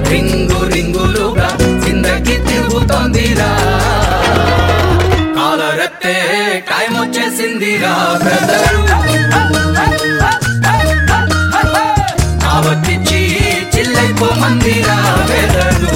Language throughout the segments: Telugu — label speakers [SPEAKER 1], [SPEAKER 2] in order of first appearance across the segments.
[SPEAKER 1] రింగు రింగులుగా జిందగీ తిరుగుతోందిరా కాలరెత్తే టైం వచ్చేసిందిరా బ్రదరు కావచ్చిచ్చి చిల్లైపోమందిరా వెదరు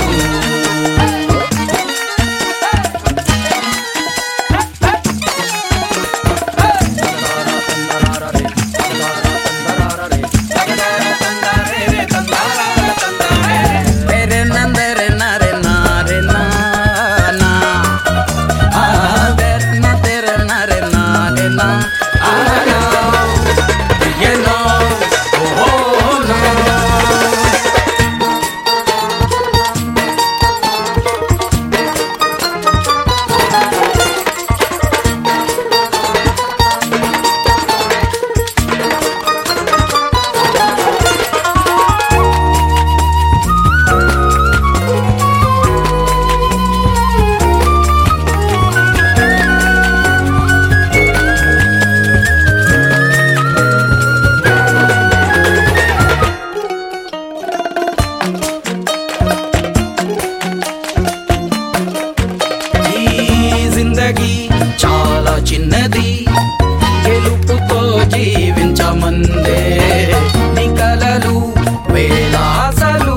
[SPEAKER 1] చాలా చిన్నది గెలుపుతో జీవించమందే నీ కలలు వేలాసలు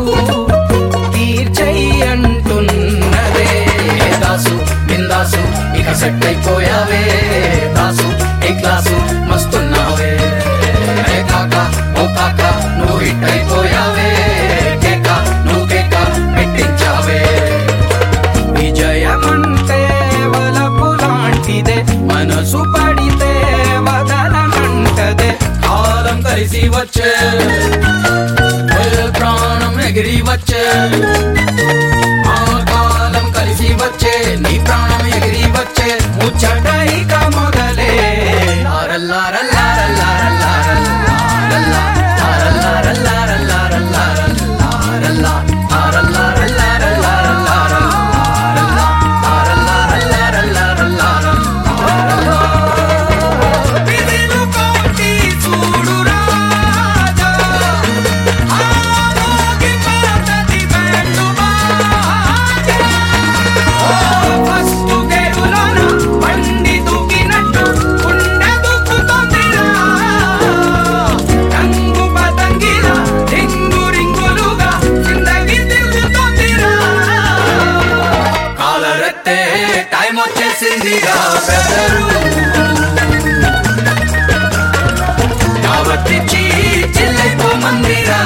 [SPEAKER 1] తీర్చయ్యంటున్నదే దాసు బిందాసు ఇక సెట్ అయిపోయావే దాసు ఏ క్లాసు మస్తున్నావే కాక ఓ కాక నువ్వు హిట్ అయిపోయావే కేక నువ్వు కేక పెట్టించావే విజయమంటే మనసు పడితే వదలనంటదే కాలం కలిసి వచ్చే ప్రాణం ఎగిరి వచ్చే ఆ కాలం కలిసి వచ్చే నీ ప్రాణం ఎగిరి వచ్చే ముచ్చటైక మొదలే టైం వచ్చేసిందిరా బ్రదరు కావచ్చిచ్చి చిల్లైపోమందిరా